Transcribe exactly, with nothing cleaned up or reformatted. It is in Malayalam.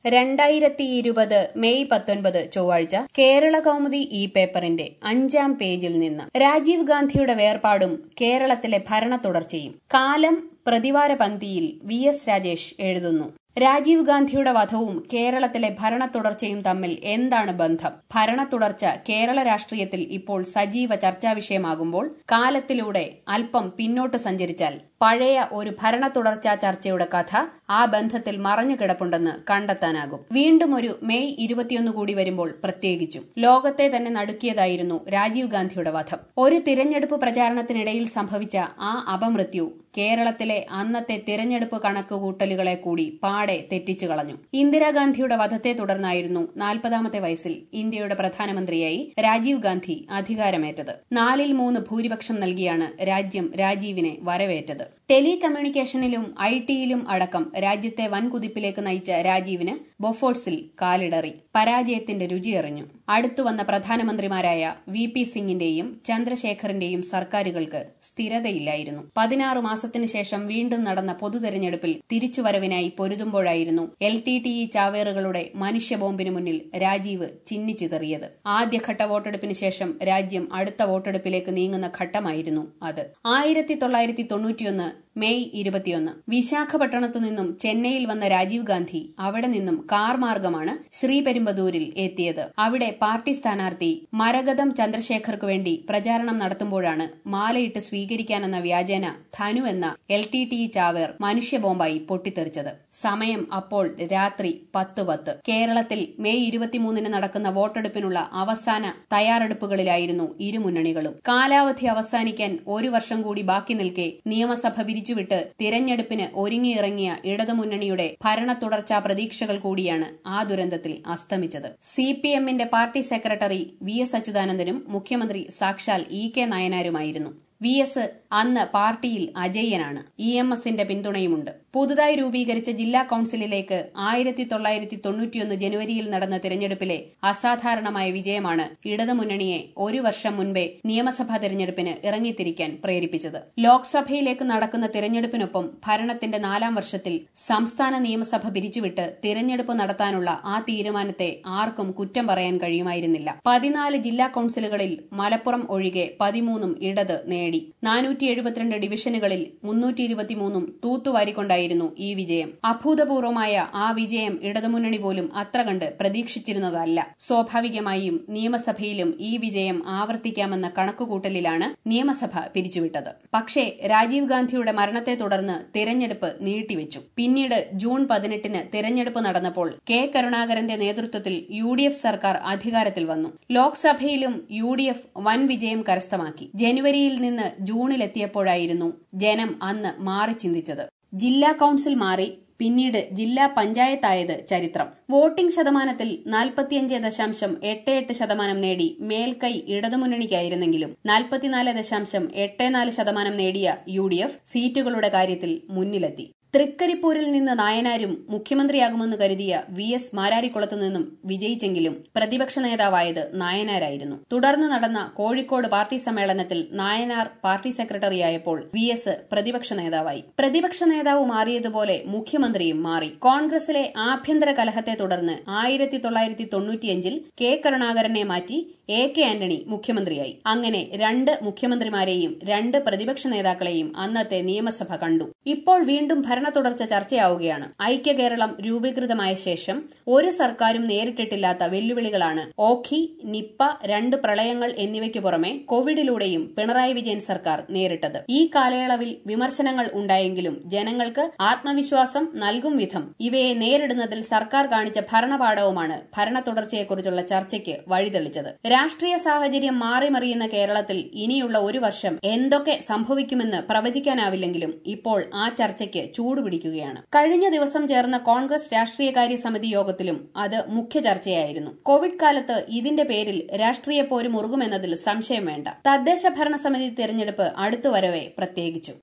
രണ്ടായിരത്തി ഇരുപത് മെയ് പത്തൊൻപത് ചൊവ്വാഴ്ച കേരള കൗമുദി ഈ പേപ്പറിന്റെ അഞ്ചാം പേജിൽ നിന്ന് രാജീവ് ഗാന്ധിയുടെ വേർപാടും കേരളത്തിലെ ഭരണ തുടർച്ചയും. കാലം പ്രതിവാര പങ്ക്തിയിൽ വി എസ് രാജേഷ് എഴുതുന്നു. രാജീവ് ഗാന്ധിയുടെ വധവും കേരളത്തിലെ ഭരണ തുടർച്ചയും തമ്മിൽ എന്താണ് ബന്ധം? ഭരണ തുടർച്ച കേരള രാഷ്ട്രീയത്തിൽ ഇപ്പോൾ സജീവ ചർച്ചാ വിഷയമാകുമ്പോൾ കാലത്തിലൂടെ അല്പം പിന്നോട്ട് സഞ്ചരിച്ചാൽ പഴയ ഒരു ഭരണ തുടർച്ചാ ചർച്ചയുടെ കഥ ആ ബന്ധത്തിൽ മറഞ്ഞു കിടപ്പുണ്ടെന്ന് കണ്ടെത്താനാകും. വീണ്ടും ഒരു മെയ് ഇരുപത്തിയൊന്ന് കൂടി വരുമ്പോൾ പ്രത്യേകിച്ചും ലോകത്തെ തന്നെ നടുക്കിയതായിരുന്നു രാജീവ് ഗാന്ധിയുടെ വധം. ഒരു തിരഞ്ഞെടുപ്പ് പ്രചാരണത്തിനിടയിൽ സംഭവിച്ച ആ അപമൃത്യു കേരളത്തിലെ അന്നത്തെ തിരഞ്ഞെടുപ്പ് കണക്കുകൂട്ടലുകളെ കൂടി പാടെ തെറ്റിച്ചു കളഞ്ഞു. ഇന്ദിരാഗാന്ധിയുടെ വധത്തെ തുടർന്നായിരുന്നു നാൽപ്പതാമത്തെ വയസ്സിൽ ഇന്ത്യയുടെ പ്രധാനമന്ത്രിയായി രാജീവ് ഗാന്ധി അധികാരമേറ്റത്. നാലിൽ മൂന്ന് ഭൂരിപക്ഷം നൽകിയാണ് രാജ്യം രാജീവിനെ വരവേറ്റത്. ടെലികമ്മ്യൂണിക്കേഷനിലും ഐ ടിയിലും അടക്കം രാജ്യത്തെ വൻകുതിപ്പിലേക്ക് നയിച്ച രാജീവിന് ബൊഫോഴ്സിൽ കാലിടറി പരാജയത്തിന്റെ രുചിയറിഞ്ഞു. അടുത്തുവന്ന പ്രധാനമന്ത്രിമാരായ വി പി സിംഗിന്റെയും ചന്ദ്രശേഖറിന്റെയും സർക്കാരുകൾക്ക് സ്ഥിരതയില്ലായിരുന്നു. പതിനാറ് മാസത്തിനു ശേഷം വീണ്ടും നടന്ന പൊതുതെരഞ്ഞെടുപ്പിൽ തിരിച്ചുവരവിനായി പൊരുതുമ്പോഴായിരുന്നു എൽ ടി ടി ഇ ചാവേറുകളുടെ മനുഷ്യബോംബിന് മുന്നിൽ രാജീവ് ചിന്നിച്ചിതറിയത്. ആദ്യഘട്ട വോട്ടെടുപ്പിന് ശേഷം രാജ്യം അടുത്ത വോട്ടെടുപ്പിലേക്ക് നീങ്ങുന്ന ഘട്ടമായിരുന്നു അത്. ആയിരത്തി തൊള്ളായിരത്തി തൊണ്ണൂറ്റിയൊന്ന് മെയ് ഇരുപത്തിയൊന്ന് വിശാഖപട്ടണത്തു നിന്നും ചെന്നൈയിൽ വന്ന രാജീവ് ഗാന്ധി അവിടെ നിന്നും കാർ മാർഗമാണ് ശ്രീപെരുമ്പദൂരിൽ എത്തിയത്. അവിടെ പാർട്ടി സ്ഥാനാർത്ഥി മരകതം ചന്ദ്രശേഖർക്ക് വേണ്ടി പ്രചാരണം നടത്തുമ്പോഴാണ് മാലയിട്ട് സ്വീകരിക്കാനെന്ന വ്യാജേന ധനു എന്ന എൽ ടി ടി ഇ ചാവേർ മനുഷ്യബോംബായി പൊട്ടിത്തെറിച്ചത്. സമയം അപ്പോൾ രാത്രി പത്ത് പത്ത്. കേരളത്തിൽ മെയ് ഇരുപത്തിമൂന്നിന് നടക്കുന്ന വോട്ടെടുപ്പിനുള്ള അവസാന തയ്യാറെടുപ്പുകളിലായിരുന്നു ഇരുമുന്നണികളും. കാലാവധി അവസാനിക്കാൻ ഒരു വർഷം കൂടി ബാക്കി നിൽക്കെ നിയമസഭ പിരിച്ചുവിട്ട് തിരഞ്ഞെടുപ്പിന് ഒരുങ്ങിയിറങ്ങിയ ഇടതുമുന്നണിയുടെ ഭരണ തുടർച്ചാ പ്രതീക്ഷകൾ കൂടിയാണ് ആ ദുരന്തത്തിൽ അസ്തമിച്ചത്. സി പി എമ്മിന്റെ പാർട്ടി സെക്രട്ടറി വി എസ് അച്യുതാനന്ദനും മുഖ്യമന്ത്രി സാക്ഷാൽ ഇ കെ നായനാരുമായിരുന്നു. വി എസ് അന്ന് പാർട്ടിയിൽ അജയ്യനാണ്. ഇ എം എസിന്റെ പിന്തുണയുമുണ്ട്. പുതുതായി രൂപീകരിച്ച ജില്ലാ കൌൺസിലിലേക്ക് ആയിരത്തി തൊള്ളായിരത്തി തൊണ്ണൂറ്റിയൊന്ന് ജനുവരിയിൽ നടന്ന തിരഞ്ഞെടുപ്പിലെ അസാധാരണമായ വിജയമാണ് ഇടതുമുന്നണിയെ ഒരു വർഷം മുൻപേ നിയമസഭാ തിരഞ്ഞെടുപ്പിന് ഇറങ്ങിത്തിരിക്കാൻ പ്രേരിപ്പിച്ചത്. ലോക്സഭയിലേക്ക് നടക്കുന്ന തിരഞ്ഞെടുപ്പിനൊപ്പം ഭരണത്തിന്റെ നാലാം വർഷത്തിൽ സംസ്ഥാന നിയമസഭ പിരിച്ചുവിട്ട് തിരഞ്ഞെടുപ്പ് നടത്താനുള്ള ആ തീരുമാനത്തെ ആർക്കും കുറ്റം പറയാൻ കഴിയുമായിരുന്നില്ല. പതിനാല് ജില്ലാ കൌൺസിലുകളിൽ മലപ്പുറം ഒഴികെ പതിമൂന്നും ഇടത് നേടി. നാനൂറ്റി എഴുപത്തിരണ്ട് ഡിവിഷനുകളിൽ മുന്നൂറ്റി ഇരുപത്തിമൂന്നും തൂത്തുവാരിക്കൊണ്ടായിരുന്നു ഈ വിജയം. അഭൂതപൂർവമായ ആ വിജയം ഇടതുമുന്നണി പോലും അത്ര കണ്ട് പ്രതീക്ഷിച്ചിരുന്നതല്ല. സ്വാഭാവികമായും നിയമസഭയിലും ഈ വിജയം ആവർത്തിക്കാമെന്ന കണക്കുകൂട്ടലിലാണ് നിയമസഭ പിരിച്ചുവിട്ടത്. പക്ഷേ രാജീവ് ഗാന്ധിയുടെ മരണത്തെ തുടർന്ന് തിരഞ്ഞെടുപ്പ് നീട്ടിവെച്ചു. പിന്നീട് ജൂൺ പതിനെട്ടിന് തിരഞ്ഞെടുപ്പ് നടന്നപ്പോൾ കെ കരുണാകരന്റെ നേതൃത്വത്തിൽ യു ഡി എഫ് സർക്കാർ അധികാരത്തിൽ വന്നു. ലോക്സഭയിലും യു ഡി എഫ് വൻ വിജയം കരസ്ഥമാക്കി. ജനുവരിയിൽ നിന്ന് ജൂണിലെത്തിയപ്പോഴായിരുന്നു ജനം അന്ന് മാറി ചിന്തിച്ചത്. ജില്ലാ കൌൺസിൽ മാറി പിന്നീട് ജില്ലാ പഞ്ചായത്തായത് ചരിത്രം. വോട്ടിംഗ് ശതമാനത്തിൽ നാൽപ്പത്തിയഞ്ച് ദശാംശം എട്ട് എട്ട് ശതമാനം നേടി മേൽക്കൈ ഇടതുമുന്നണിക്കായിരുന്നെങ്കിലും നാൽപ്പത്തിനാല് ദശാംശം എട്ട് നാല് ശതമാനം നേടിയ യു ഡി എഫ് സീറ്റുകളുടെ കാര്യത്തിൽ മുന്നിലെത്തി. തൃക്കരിപ്പൂരിൽ നിന്ന് നായനാരും മുഖ്യമന്ത്രിയാകുമെന്ന് കരുതിയ വി എസ് മാരാരിക്കുളത്തു നിന്നും വിജയിച്ചെങ്കിലും പ്രതിപക്ഷ നേതാവായത് നായനാരായിരുന്നു. തുടർന്ന് നടന്ന കോഴിക്കോട് പാർട്ടി സമ്മേളനത്തിൽ നായനാർ പാർട്ടി സെക്രട്ടറിയായപ്പോൾ വി എസ് പ്രതിപക്ഷ നേതാവായി. പ്രതിപക്ഷ നേതാവ് മാറിയതുപോലെ മുഖ്യമന്ത്രിയും മാറി. കോൺഗ്രസിലെ ആഭ്യന്തര കലഹത്തെ തുടർന്ന് ആയിരത്തി തൊള്ളായിരത്തി തൊണ്ണൂറ്റിയഞ്ചിൽ കെ കരുണാകരനെ മാറ്റി എ കെ ആന്റണി മുഖ്യമന്ത്രിയായി. അങ്ങനെ രണ്ട് മുഖ്യമന്ത്രിമാരെയും രണ്ട് പ്രതിപക്ഷ നേതാക്കളെയും അന്നത്തെ നിയമസഭ കണ്ടു. ഇപ്പോൾ വീണ്ടും ഭരണ തുടർച്ച ചർച്ചയാവുകയാണ്. ഐക്യ കേരളം രൂപീകൃതമായ ശേഷം ഒരു സർക്കാരും നേരിട്ടിട്ടില്ലാത്ത വെല്ലുവിളികളാണ് ഓഖി, നിപ്പ, രണ്ട് പ്രളയങ്ങൾ എന്നിവയ്ക്കു പുറമെ കോവിഡിലൂടെയും പിണറായി വിജയൻ സർക്കാർ നേരിട്ടത്. ഈ കാലയളവിൽ വിമർശനങ്ങൾ ഉണ്ടായെങ്കിലും ജനങ്ങൾക്ക് ആത്മവിശ്വാസം നൽകും വിധം ഇവയെ നേരിടുന്നതിൽ സർക്കാർ കാണിച്ച ഭരണപാഠവുമാണ് ഭരണ തുടർച്ചയെക്കുറിച്ചുള്ള ചർച്ചയ്ക്ക് വഴിതെളിച്ചത്. രാഷ്ട്രീയ സാഹചര്യം മാറിമറിയുന്ന കേരളത്തിൽ ഇനിയുള്ള ഒരു വർഷം എന്തൊക്കെ സംഭവിക്കുമെന്ന് പ്രവചിക്കാനാവില്ലെങ്കിലും ഇപ്പോൾ ആ ചർച്ചയ്ക്ക് ചൂടുപിടിക്കുകയാണ്. കഴിഞ്ഞ ദിവസം ചേർന്ന കോൺഗ്രസ് രാഷ്ട്രീയകാര്യ സമിതി യോഗത്തിലും അത് മുഖ്യ ചർച്ചയായിരുന്നു. കോവിഡ് കാലത്ത് ഇതിന്റെ പേരിൽ രാഷ്ട്രീയ പോര് മുറുകുമെന്നതിൽ സംശയം വേണ്ട. തദ്ദേശ ഭരണ സമിതി തെരഞ്ഞെടുപ്പ് അടുത്തുവരവെ പ്രത്യേകിച്ചു.